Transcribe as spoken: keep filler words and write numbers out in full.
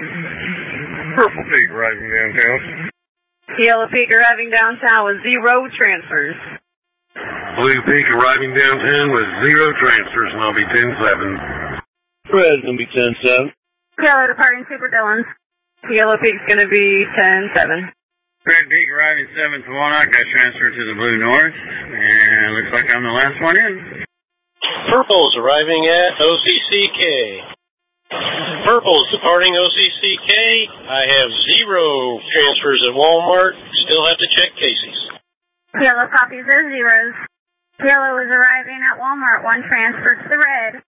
Purple Peak arriving downtown. Yellow Peak arriving downtown with zero transfers. Blue Peak arriving downtown with zero transfers, and I'll be ten seven. Red's going to be ten seven. Yellow departing Super Dillons. Yellow Peak's going to be ten seven. Red Peak arriving seventh one. I got transferred to the Blue North, and looks like I'm the last one in. Purple's arriving at O C C K. Purple's departing O C C K. I have zero transfers at Walmart. Still have to check Casey's. Yellow copies those zeros. Yellow is arriving at Walmart. One transfer to the red.